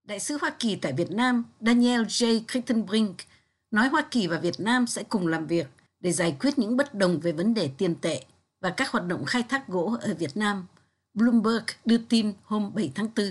Đại sứ Hoa Kỳ tại Việt Nam Daniel J. Kritenbrink nói Hoa Kỳ và Việt Nam sẽ cùng làm việc để giải quyết những bất đồng về vấn đề tiền tệ và các hoạt động khai thác gỗ ở Việt Nam, Bloomberg đưa tin hôm 7 tháng 4.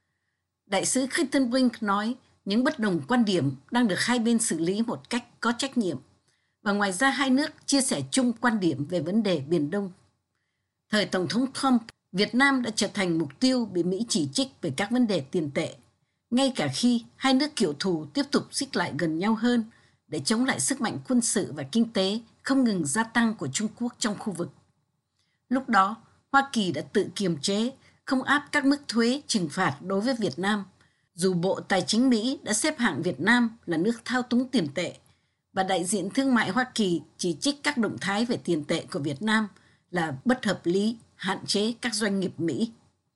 Đại sứ Kritenbrink nói những bất đồng quan điểm đang được hai bên xử lý một cách có trách nhiệm, và ngoài ra hai nước chia sẻ chung quan điểm về vấn đề Biển Đông. Thời Tổng thống Trump, Việt Nam đã trở thành mục tiêu bị Mỹ chỉ trích về các vấn đề tiền tệ, ngay cả khi hai nước kiểu thù tiếp tục xích lại gần nhau hơn để chống lại sức mạnh quân sự và kinh tế không ngừng gia tăng của Trung Quốc trong khu vực. Lúc đó, Hoa Kỳ đã tự kiềm chế, không áp các mức thuế trừng phạt đối với Việt Nam, dù Bộ Tài chính Mỹ đã xếp hạng Việt Nam là nước thao túng tiền tệ, và đại diện thương mại Hoa Kỳ chỉ trích các động thái về tiền tệ của Việt Nam là bất hợp lý, hạn chế các doanh nghiệp Mỹ.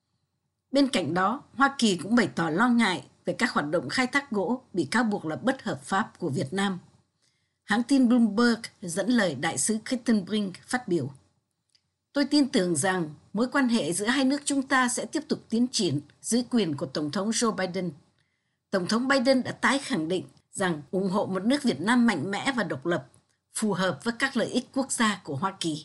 Bên cạnh đó, Hoa Kỳ cũng bày tỏ lo ngại về các hoạt động khai thác gỗ bị cáo buộc là bất hợp pháp của Việt Nam. Hãng tin Bloomberg dẫn lời đại sứ Kritenbrink phát biểu: "Tôi tin tưởng rằng mối quan hệ giữa hai nước chúng ta sẽ tiếp tục tiến triển dưới quyền của Tổng thống Joe Biden. Tổng thống Biden đã tái khẳng định rằng ủng hộ một nước Việt Nam mạnh mẽ và độc lập, phù hợp với các lợi ích quốc gia của Hoa Kỳ."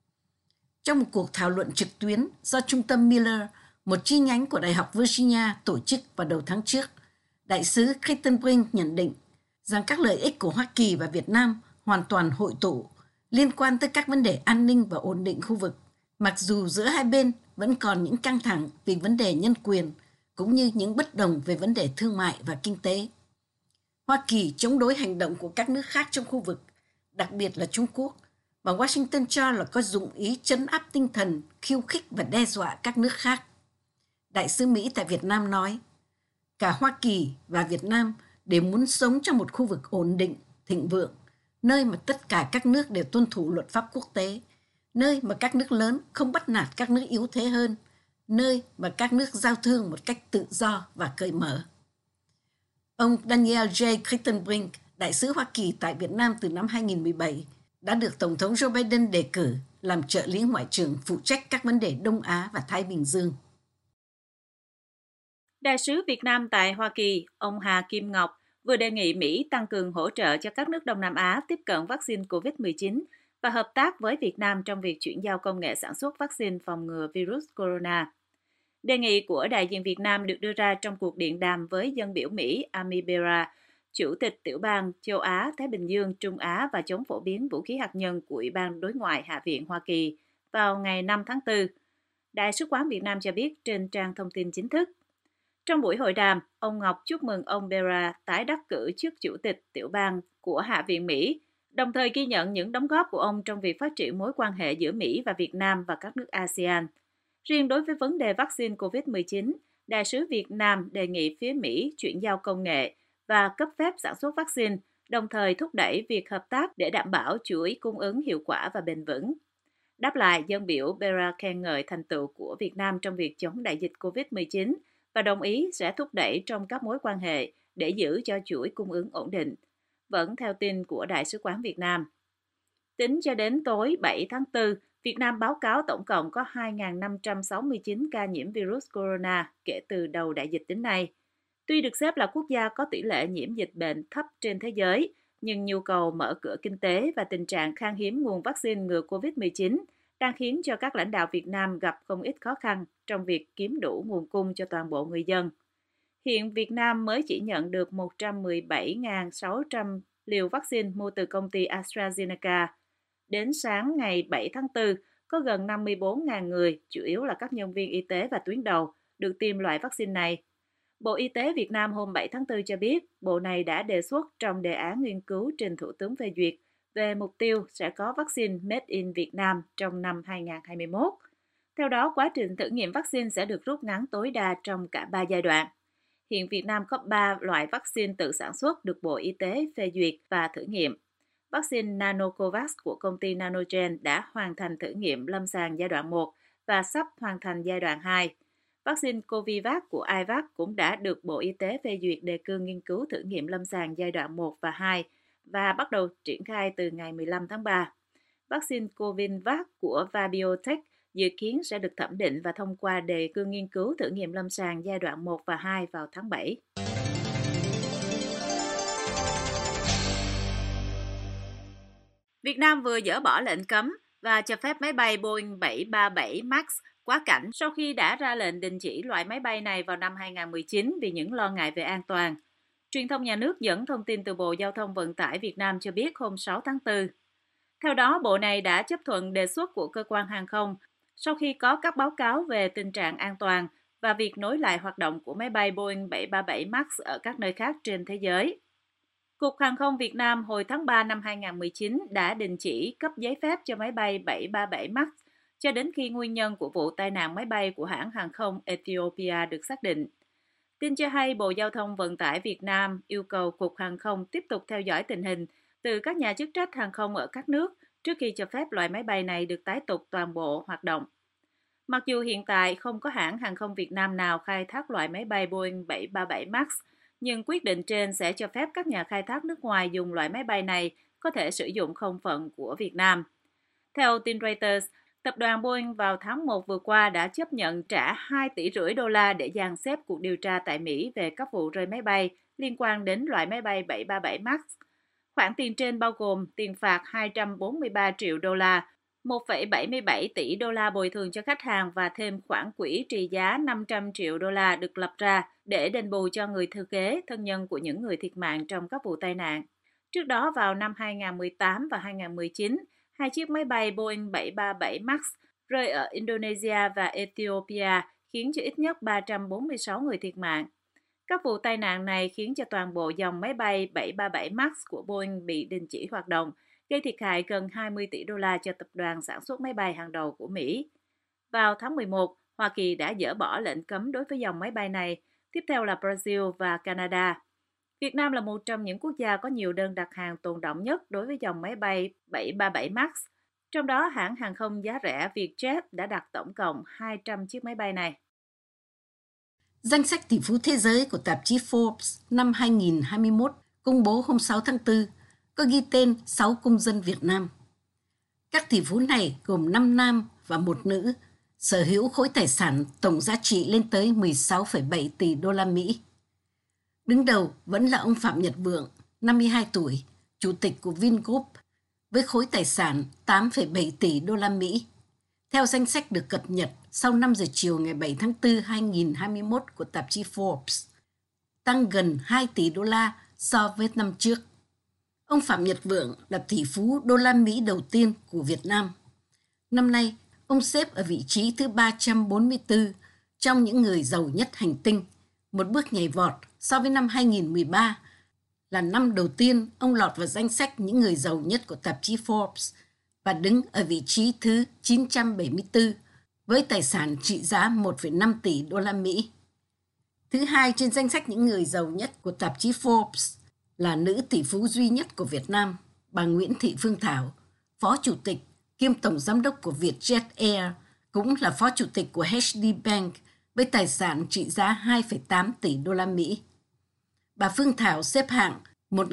Trong một cuộc thảo luận trực tuyến do Trung tâm Miller, một chi nhánh của Đại học Virginia, tổ chức vào đầu tháng trước, đại sứ Kritenbrink nhận định rằng các lợi ích của Hoa Kỳ và Việt Nam hoàn toàn hội tụ liên quan tới các vấn đề an ninh và ổn định khu vực, mặc dù giữa hai bên vẫn còn những căng thẳng vì vấn đề nhân quyền cũng như những bất đồng về vấn đề thương mại và kinh tế. Hoa Kỳ chống đối hành động của các nước khác trong khu vực, đặc biệt là Trung Quốc, và Washington cho là có dụng ý trấn áp tinh thần, khiêu khích và đe dọa các nước khác. Đại sứ Mỹ tại Việt Nam nói, cả Hoa Kỳ và Việt Nam đều muốn sống trong một khu vực ổn định, thịnh vượng, nơi mà tất cả các nước đều tuân thủ luật pháp quốc tế, nơi mà các nước lớn không bắt nạt các nước yếu thế hơn, nơi mà các nước giao thương một cách tự do và cởi mở. Ông Daniel J. Kritenbrink, đại sứ Hoa Kỳ tại Việt Nam từ năm 2017, đã được Tổng thống Joe Biden đề cử làm trợ lý ngoại trưởng phụ trách các vấn đề Đông Á và Thái Bình Dương. Đại sứ Việt Nam tại Hoa Kỳ, ông Hà Kim Ngọc, vừa đề nghị Mỹ tăng cường hỗ trợ cho các nước Đông Nam Á tiếp cận vaccine COVID-19 và hợp tác với Việt Nam trong việc chuyển giao công nghệ sản xuất vaccine phòng ngừa virus corona. Đề nghị của đại diện Việt Nam được đưa ra trong cuộc điện đàm với dân biểu Mỹ Ami Bera, Chủ tịch Tiểu bang Châu Á, Thái Bình Dương, Trung Á và chống phổ biến vũ khí hạt nhân của Ủy ban Đối ngoại Hạ viện Hoa Kỳ vào ngày 5 tháng 4. Đại sứ quán Việt Nam cho biết trên trang thông tin chính thức. Trong buổi hội đàm, ông Ngọc chúc mừng ông Bera tái đắc cử chức Chủ tịch Tiểu bang của Hạ viện Mỹ, đồng thời ghi nhận những đóng góp của ông trong việc phát triển mối quan hệ giữa Mỹ và Việt Nam và các nước ASEAN. Riêng đối với vấn đề vaccine COVID-19, Đại sứ Việt Nam đề nghị phía Mỹ chuyển giao công nghệ và cấp phép sản xuất vaccine, đồng thời thúc đẩy việc hợp tác để đảm bảo chuỗi cung ứng hiệu quả và bền vững. Đáp lại, dân biểu Bera khen ngợi thành tựu của Việt Nam trong việc chống đại dịch COVID-19 và đồng ý sẽ thúc đẩy trong các mối quan hệ để giữ cho chuỗi cung ứng ổn định. Vẫn theo tin của Đại sứ quán Việt Nam. Tính cho đến tối 7 tháng 4, Việt Nam báo cáo tổng cộng có 2.569 ca nhiễm virus corona kể từ đầu đại dịch đến nay. Tuy được xếp là quốc gia có tỷ lệ nhiễm dịch bệnh thấp trên thế giới, nhưng nhu cầu mở cửa kinh tế và tình trạng khan hiếm nguồn vaccine ngừa COVID-19 đang khiến cho các lãnh đạo Việt Nam gặp không ít khó khăn trong việc kiếm đủ nguồn cung cho toàn bộ người dân. Hiện Việt Nam mới chỉ nhận được 117.600 liều vaccine mua từ công ty AstraZeneca. Đến sáng ngày 7 tháng 4, có gần 54.000 người, chủ yếu là các nhân viên y tế và tuyến đầu, được tiêm loại vaccine này. Bộ Y tế Việt Nam hôm 7 tháng 4 cho biết, Bộ này đã đề xuất trong đề án nghiên cứu trình Thủ tướng phê duyệt về mục tiêu sẽ có vaccine Made in Việt Nam trong năm 2021. Theo đó, quá trình thử nghiệm vaccine sẽ được rút ngắn tối đa trong cả 3 giai đoạn. Hiện Việt Nam có 3 loại vaccine tự sản xuất được Bộ Y tế phê duyệt và thử nghiệm. Vaccine Nanocovax của công ty Nanogen đã hoàn thành thử nghiệm lâm sàng giai đoạn 1 và sắp hoàn thành giai đoạn 2. Vaccine Covivac của iVac cũng đã được Bộ Y tế phê duyệt đề cương nghiên cứu thử nghiệm lâm sàng giai đoạn 1 và 2 và bắt đầu triển khai từ ngày 15 tháng 3. Vaccine Covinvac của Vabiotech dự kiến sẽ được thẩm định và thông qua đề cương nghiên cứu thử nghiệm lâm sàng giai đoạn 1 và 2 vào tháng 7. Việt Nam vừa dỡ bỏ lệnh cấm và cho phép máy bay Boeing 737 MAX quá cảnh sau khi đã ra lệnh đình chỉ loại máy bay này vào năm 2019 vì những lo ngại về an toàn. Truyền thông nhà nước dẫn thông tin từ Bộ Giao thông Vận tải Việt Nam cho biết hôm 6 tháng 4. Theo đó, Bộ này đã chấp thuận đề xuất của cơ quan hàng không sau khi có các báo cáo về tình trạng an toàn và việc nối lại hoạt động của máy bay Boeing 737 MAX ở các nơi khác trên thế giới. Cục Hàng không Việt Nam hồi tháng 3 năm 2019 đã đình chỉ cấp giấy phép cho máy bay 737 MAX cho đến khi nguyên nhân của vụ tai nạn máy bay của hãng hàng không Ethiopia được xác định. Tin cho hay Bộ Giao thông Vận tải Việt Nam yêu cầu Cục Hàng không tiếp tục theo dõi tình hình từ các nhà chức trách hàng không ở các nước trước khi cho phép loại máy bay này được tái tục toàn bộ hoạt động. Mặc dù hiện tại không có hãng hàng không Việt Nam nào khai thác loại máy bay Boeing 737 MAX, nhưng quyết định trên sẽ cho phép các nhà khai thác nước ngoài dùng loại máy bay này có thể sử dụng không phận của Việt Nam. Theo tin Reuters, tập đoàn Boeing vào tháng 1 vừa qua đã chấp nhận trả 2,5 tỷ đô la để dàn xếp cuộc điều tra tại Mỹ về các vụ rơi máy bay liên quan đến loại máy bay 737 MAX. Khoản tiền trên bao gồm tiền phạt 243 triệu đô la, 1,77 tỷ đô la bồi thường cho khách hàng và thêm khoản quỹ trị giá 500 triệu đô la được lập ra để đền bù cho người thừa kế, thân nhân của những người thiệt mạng trong các vụ tai nạn. Trước đó vào năm 2018 và 2019, hai chiếc máy bay Boeing 737 MAX rơi ở Indonesia và Ethiopia khiến cho ít nhất 346 người thiệt mạng. Các vụ tai nạn này khiến cho toàn bộ dòng máy bay 737 MAX của Boeing bị đình chỉ hoạt động, gây thiệt hại gần 20 tỷ đô la cho tập đoàn sản xuất máy bay hàng đầu của Mỹ. Vào tháng 11, Hoa Kỳ đã dỡ bỏ lệnh cấm đối với dòng máy bay này, tiếp theo là Brazil và Canada. Việt Nam là một trong những quốc gia có nhiều đơn đặt hàng tồn đọng nhất đối với dòng máy bay 737 MAX. Trong đó, hãng hàng không giá rẻ Vietjet đã đặt tổng cộng 200 chiếc máy bay này. Danh sách tỷ phú thế giới của tạp chí Forbes năm 2021 công bố hôm 6 tháng 4 có ghi tên 6 công dân Việt Nam. Các tỷ phú này gồm 5 nam và 1 nữ, sở hữu khối tài sản tổng giá trị lên tới 16,7 tỷ đô la Mỹ. Đứng đầu vẫn là ông Phạm Nhật Vượng, 52 tuổi, chủ tịch của Vingroup, với khối tài sản 8,7 tỷ đô la Mỹ. Theo danh sách được cập nhật sau 5 giờ chiều ngày 7 tháng 4 2021 của tạp chí Forbes, tăng gần 2 tỷ đô la so với năm trước. Ông Phạm Nhật Vượng là tỷ phú đô la Mỹ đầu tiên của Việt Nam. Năm nay, ông xếp ở vị trí thứ 344 trong những người giàu nhất hành tinh, một bước nhảy vọt so với năm 2013, là năm đầu tiên ông lọt vào danh sách những người giàu nhất của tạp chí Forbes và đứng ở vị trí thứ 974 với tài sản trị giá 1,5 tỷ đô la Mỹ. Thứ hai trên danh sách những người giàu nhất của tạp chí Forbes là nữ tỷ phú duy nhất của Việt Nam, bà Nguyễn Thị Phương Thảo, Phó Chủ tịch kiêm Tổng Giám đốc của Vietjet Air, cũng là Phó Chủ tịch của HD Bank với tài sản trị giá 2,8 tỷ đô la Mỹ. Bà Phương Thảo xếp hạng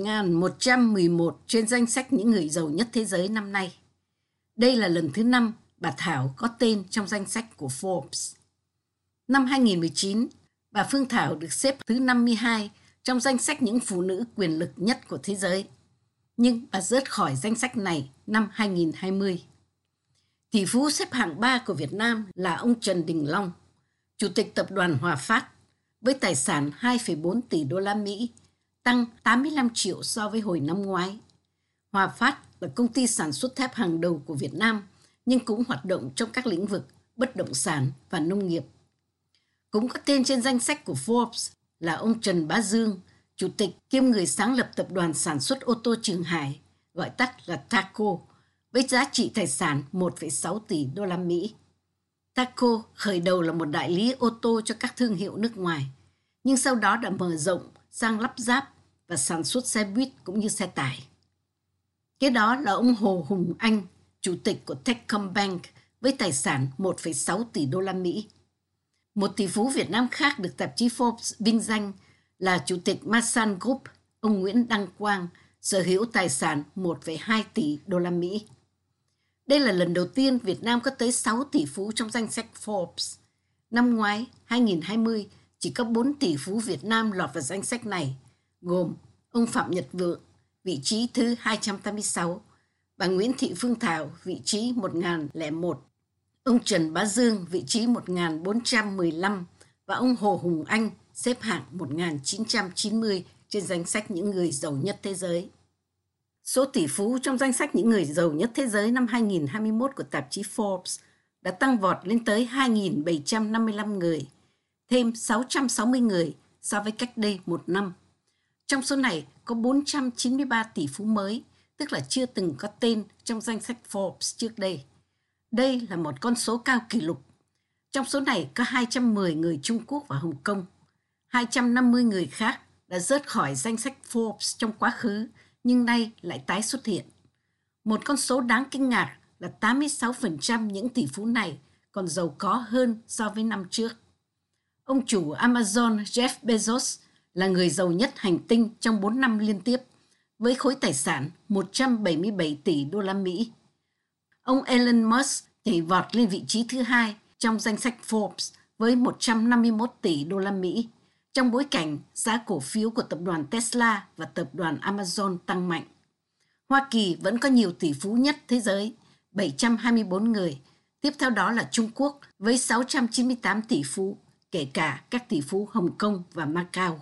1111 trên danh sách những người giàu nhất thế giới năm nay. Đây là lần thứ 5 bà Thảo có tên trong danh sách của Forbes. Năm 2019, bà Phương Thảo được xếp thứ 52 trong danh sách những phụ nữ quyền lực nhất của thế giới. Nhưng bà rớt khỏi danh sách này năm 2020. Tỷ phú xếp hạng 3 của Việt Nam là ông Trần Đình Long, Chủ tịch Tập đoàn Hòa Phát, với tài sản 2,4 tỷ đô la Mỹ, tăng 85 triệu so với hồi năm ngoái. Hòa Phát là công ty sản xuất thép hàng đầu của Việt Nam, nhưng cũng hoạt động trong các lĩnh vực bất động sản và nông nghiệp. Cũng có tên trên danh sách của Forbes là ông Trần Bá Dương, Chủ tịch kiêm người sáng lập Tập đoàn Sản xuất ô tô Trường Hải, gọi tắt là Taco, với giá trị tài sản 1,6 tỷ đô la Mỹ. Taco khởi đầu là một đại lý ô tô cho các thương hiệu nước ngoài, nhưng sau đó đã mở rộng sang lắp ráp và sản xuất xe buýt cũng như xe tải. Kế đó là ông Hồ Hùng Anh, Chủ tịch của Techcombank với tài sản 1,6 tỷ đô la Mỹ. Một tỷ phú Việt Nam khác được tạp chí Forbes vinh danh là Chủ tịch Masan Group, ông Nguyễn Đăng Quang, sở hữu tài sản 1,2 tỷ đô la Mỹ. Đây là lần đầu tiên Việt Nam có tới 6 tỷ phú trong danh sách Forbes. Năm ngoái, 2020, chỉ có 4 tỷ phú Việt Nam lọt vào danh sách này, gồm ông Phạm Nhật Vượng, vị trí thứ 286, bà Nguyễn Thị Phương Thảo, vị trí 1001, ông Trần Bá Dương, vị trí 1415 và ông Hồ Hùng Anh xếp hạng 1990 trên danh sách những người giàu nhất thế giới. Số tỷ phú trong danh sách những người giàu nhất thế giới năm 2021 của tạp chí Forbes đã tăng vọt lên tới 2.755 người, thêm 660 người so với cách đây một năm. Trong số này có 493 tỷ phú mới, tức là chưa từng có tên trong danh sách Forbes trước đây. Đây là một con số cao kỷ lục. Trong số này có 210 người Trung Quốc và Hồng Kông. 250 người khác đã rớt khỏi danh sách Forbes trong quá khứ, nhưng nay lại tái xuất hiện. Một con số đáng kinh ngạc là 86% những tỷ phú này còn giàu có hơn so với năm trước. Ông chủ Amazon Jeff Bezos là người giàu nhất hành tinh trong 4 năm liên tiếp, với khối tài sản 177 tỷ đô la Mỹ. Ông Elon Musk nhảy vọt lên vị trí thứ 2 trong danh sách Forbes với 151 tỷ đô la Mỹ, trong bối cảnh giá cổ phiếu của tập đoàn Tesla và tập đoàn Amazon tăng mạnh. Hoa Kỳ vẫn có nhiều tỷ phú nhất thế giới, 724 người. Tiếp theo đó là Trung Quốc với 698 tỷ phú, kể cả các tỷ phú Hồng Kông và Macau.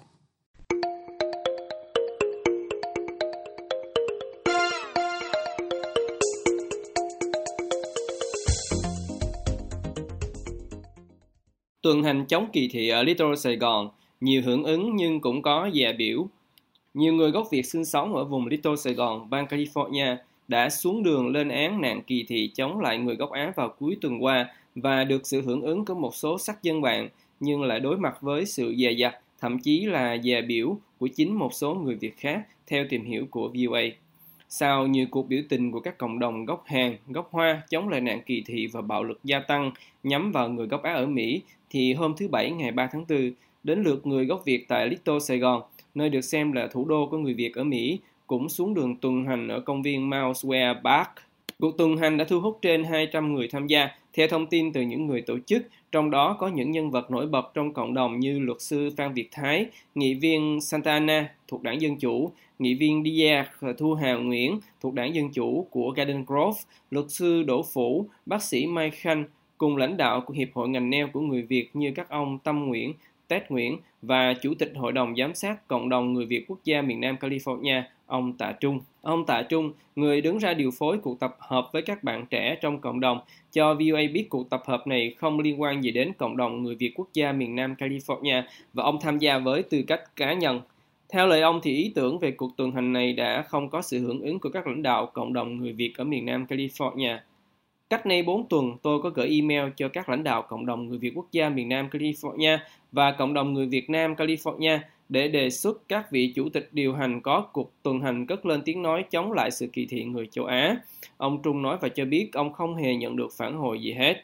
Tuần hành chống kỳ thị ở Little Sài Gòn, nhiều hưởng ứng nhưng cũng có dè biểu. Nhiều người gốc Việt sinh sống ở vùng Little Sài Gòn, bang California đã xuống đường lên án nạn kỳ thị chống lại người gốc Á vào cuối tuần qua và được sự hưởng ứng của một số sắc dân bạn, nhưng lại đối mặt với sự dè dặt, thậm chí là dè biểu của chính một số người Việt khác, theo tìm hiểu của VOA. Sau nhiều cuộc biểu tình của các cộng đồng gốc Hàn, gốc Hoa chống lại nạn kỳ thị và bạo lực gia tăng nhắm vào người gốc Á ở Mỹ, thì hôm thứ Bảy ngày 3 tháng 4, đến lượt người gốc Việt tại Little Sài Gòn, nơi được xem là thủ đô của người Việt ở Mỹ, cũng xuống đường tuần hành ở công viên Mount Square Park. Cuộc tuần hành đã thu hút trên 200 người tham gia, theo thông tin từ những người tổ chức, trong đó có những nhân vật nổi bật trong cộng đồng như luật sư Phan Việt Thái, nghị viên Santana thuộc Đảng Dân Chủ, nghị viên Diaz Thu Hào Nguyễn thuộc Đảng Dân Chủ của Garden Grove, luật sư Đỗ Phủ, bác sĩ Mai Khanh, cùng lãnh đạo của Hiệp hội ngành nail của người Việt như các ông Tâm Nguyễn, Tết Nguyễn và Chủ tịch Hội đồng Giám sát Cộng đồng Người Việt Quốc gia miền Nam California, ông Tạ Trung. Ông Tạ Trung, người đứng ra điều phối cuộc tập hợp với các bạn trẻ trong cộng đồng, cho VOA biết cuộc tập hợp này không liên quan gì đến Cộng đồng Người Việt Quốc gia miền Nam California và ông tham gia với tư cách cá nhân. Theo lời ông thì ý tưởng về cuộc tuần hành này đã không có sự hưởng ứng của các lãnh đạo Cộng đồng Người Việt ở miền Nam California. Cách nay 4 tuần, tôi có gửi email cho các lãnh đạo Cộng đồng Người Việt Quốc gia miền Nam California và Cộng đồng Người Việt Nam California để đề xuất các vị chủ tịch điều hành có cuộc tuần hành cất lên tiếng nói chống lại sự kỳ thị người châu Á. Ông Trung nói và cho biết ông không hề nhận được phản hồi gì hết.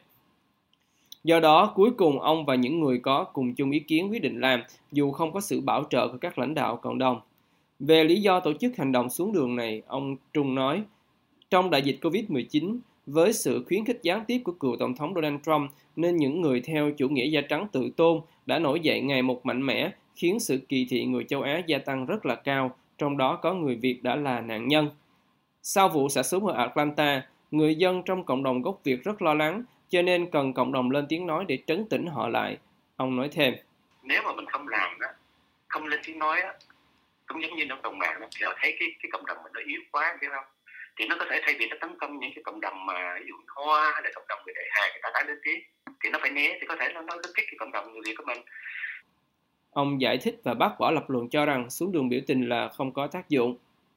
Do đó, cuối cùng ông và những người có cùng chung ý kiến quyết định làm, dù không có sự bảo trợ của các lãnh đạo cộng đồng. Về lý do tổ chức hành động xuống đường này, ông Trung nói, trong đại dịch COVID-19, với sự khuyến khích gián tiếp của cựu Tổng thống Donald Trump, nên những người theo chủ nghĩa da trắng tự tôn đã nổi dậy ngày một mạnh mẽ, khiến sự kỳ thị người châu Á gia tăng rất là cao, trong đó có người Việt đã là nạn nhân. Sau vụ xả súng ở Atlanta, người dân trong cộng đồng gốc Việt rất lo lắng, cho nên cần cộng đồng lên tiếng nói để trấn tĩnh họ lại. Ông nói thêm. Nếu mà mình không làm đó, không lên tiếng nói đó, cũng giống như nó đồng bạn đó, thì họ thấy cái cộng đồng mình nó yếu quá, biết không? Thì nó có thể thay vì nó tấn công những cái cộng đồng mà ví dụ Hoa hay là cộng đồng người Đại Hà, người ta tái lên tiếng, thì nó phải né, thì có thể nó kích cái cộng đồng người Việt của mình. Ông giải thích và bác bỏ lập luận cho rằng xuống đường biểu tình là không có tác dụng.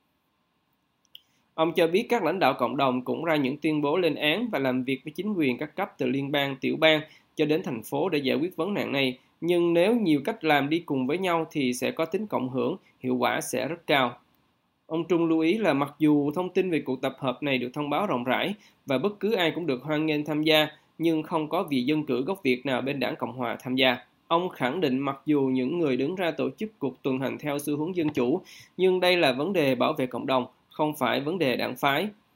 Ông cho biết các lãnh đạo cộng đồng cũng ra những tuyên bố lên án và làm việc với chính quyền các cấp từ liên bang, tiểu bang cho đến thành phố để giải quyết vấn nạn này. Nhưng nếu nhiều cách làm đi cùng với nhau thì sẽ có tính cộng hưởng, hiệu quả sẽ rất cao. Ông Trung lưu ý là mặc dù thông tin về cuộc tập hợp này được thông báo rộng rãi và bất cứ ai cũng được hoan nghênh tham gia, nhưng không có vị dân cử gốc Việt nào bên Đảng Cộng Hòa tham gia. Ông khẳng định mặc dù những người đứng ra tổ chức cuộc tuần hành theo xu hướng dân chủ, nhưng đây là vấn đề bảo vệ cộng đồng, không phải vấn đề đảng phái.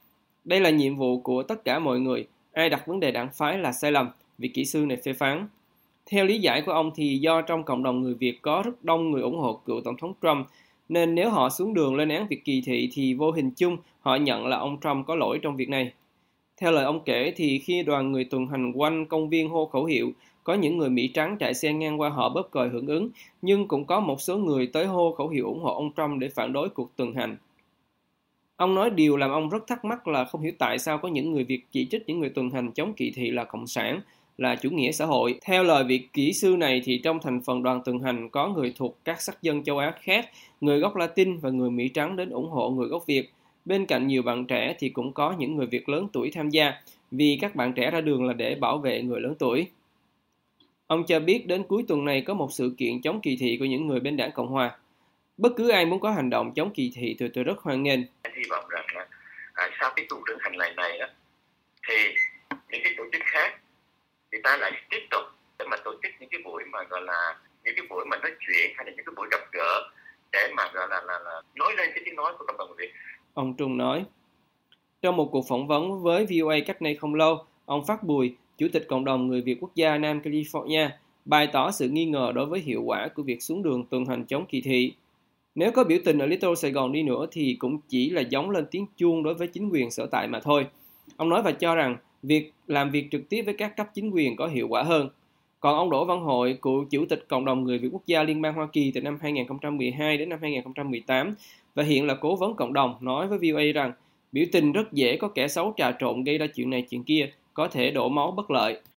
Đây là nhiệm vụ của tất cả mọi người. Ai đặt vấn đề đảng phái là sai lầm, vị kỹ sư này phê phán. Theo lý giải của ông thì do trong cộng đồng người Việt có rất đông người ủng hộ cựu Tổng thống Trump, nên nếu họ xuống đường lên án việc kỳ thị thì vô hình chung họ nhận là ông Trump có lỗi trong việc này. Theo lời ông kể thì khi đoàn người tuần hành quanh công viên hô khẩu hiệu, có những người Mỹ trắng chạy xe ngang qua họ bóp còi hưởng ứng, nhưng cũng có một số người tới hô khẩu hiệu ủng hộ ông Trump để phản đối cuộc tuần hành. Ông nói điều làm ông rất thắc mắc là không hiểu tại sao có những người Việt chỉ trích những người tuần hành chống kỳ thị là cộng sản, là chủ nghĩa xã hội. Theo lời vị kỹ sư này thì trong thành phần đoàn tuần hành có người thuộc các sắc dân châu Á khác, người gốc Latin và người Mỹ trắng đến ủng hộ người gốc Việt. Bên cạnh nhiều bạn trẻ thì cũng có những người Việt lớn tuổi tham gia, vì các bạn trẻ ra đường là để bảo vệ người lớn tuổi. Ông cho biết đến cuối tuần này có một sự kiện chống kỳ thị của những người bên đảng Cộng Hòa. Bất cứ ai muốn có hành động chống kỳ thị thì tôi rất hoan nghênh. Hy vọng rằng sau cái cuộc tuần hành này thì những cái tổ chức khác người ta lại tiếp tục để mà tổ chức những cái buổi mà gọi là những cái buổi mà nói chuyện hay là những cái buổi gặp gỡ để mà gọi là nói lên cái tiếng nói của cộng đồng Việt. Ông Trung nói. Trong một cuộc phỏng vấn với VOA cách đây không lâu, ông Phát Bùi, Chủ tịch Cộng đồng Người Việt Quốc gia Nam California, bày tỏ sự nghi ngờ đối với hiệu quả của việc xuống đường tuần hành chống kỳ thị. Nếu có biểu tình ở Little Sài Gòn đi nữa thì cũng chỉ là gióng lên tiếng chuông đối với chính quyền sở tại mà thôi. Ông nói và cho rằng việc làm việc trực tiếp với các cấp chính quyền có hiệu quả hơn. Còn ông Đỗ Văn Hội, cựu Chủ tịch Cộng đồng Người Việt Quốc gia Liên bang Hoa Kỳ từ năm 2012 đến năm 2018 và hiện là cố vấn cộng đồng, nói với VOA rằng biểu tình rất dễ có kẻ xấu trà trộn gây ra chuyện này chuyện kia, có thể đổ máu bất lợi.